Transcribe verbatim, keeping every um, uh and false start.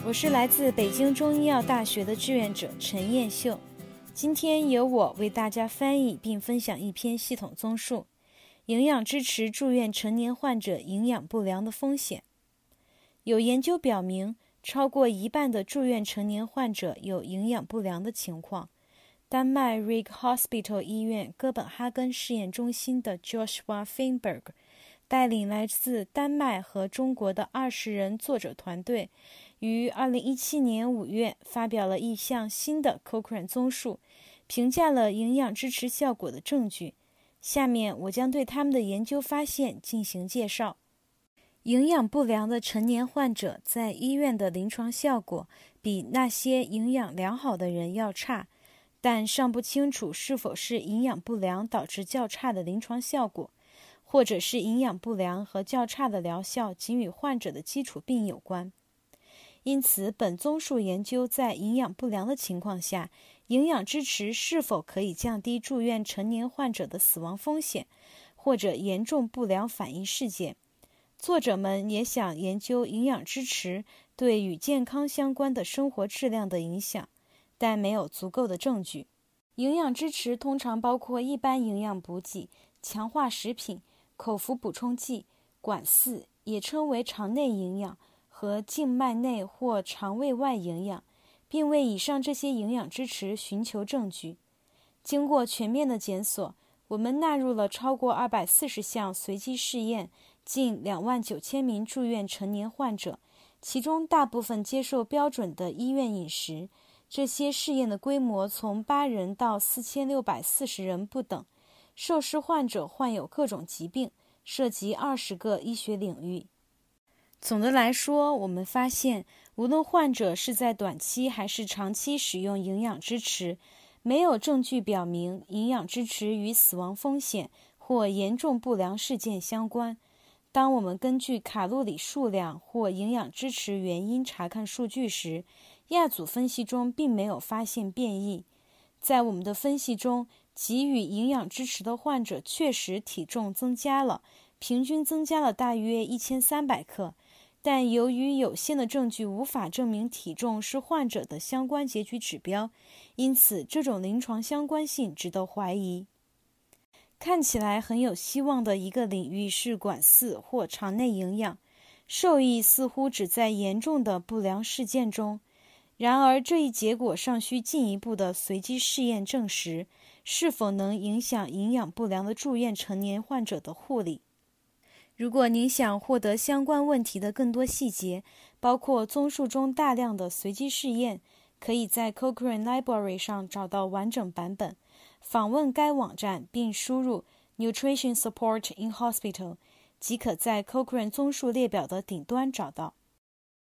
我是来自北京中医药大学的志愿者陈燕秀，今天由我为大家翻译并分享一篇系统综述：营养支持住院成年患者营养不良的风险。有研究表明，超过一半的住院成年患者有营养不良的情况。丹麦 Rig Hospital 医院哥本哈根试验中心的 Joshua Feinberg 带领来自丹麦和中国的二十人作者团队，于二零一七年五月发表了一项新的 Cochrane 综述，评价了营养支持效果的证据。下面我将对他们的研究发现进行介绍。营养不良的成年患者在医院的临床效果比那些营养良好的人要差，但尚不清楚是否是营养不良导致较差的临床效果，或者是营养不良和较差的疗效仅与患者的基础病有关。因此，本综述研究在营养不良的情况下，营养支持是否可以降低住院成年患者的死亡风险，或者严重不良反应事件。作者们也想研究营养支持对与健康相关的生活质量的影响，但没有足够的证据。营养支持通常包括一般营养补给、强化食品、口服补充剂、管饲，也称为肠内营养，和静脉内或肠胃外营养，并为以上这些营养支持寻求证据。经过全面的检索，我们纳入了超过二百四十项随机试验，近两万九千名住院成年患者，其中大部分接受标准的医院饮食。这些试验的规模从八人到四千六百四十人不等，受试患者患有各种疾病，涉及二十个医学领域。总的来说，我们发现，无论患者是在短期还是长期使用营养支持，没有证据表明营养支持与死亡风险或严重不良事件相关。当我们根据卡路里数量或营养支持原因查看数据时，亚组分析中并没有发现变异。在我们的分析中，给予营养支持的患者确实体重增加了，平均增加了大约一千三百克，但由于有限的证据无法证明体重是患者的相关截取指标，因此这种临床相关性值得怀疑。看起来很有希望的一个领域是管饲或肠内营养，受益似乎只在严重的不良事件中。然而，这一结果尚需进一步的随机试验证实，是否能影响营养不良的住院成年患者的护理。如果您想获得相关问题的更多细节，包括综述中大量的随机试验，可以在 Cochrane Library 上找到完整版本。访问该网站并输入 Nutrition Support in Hospital， 即可在 Cochrane 综述列表的顶端找到。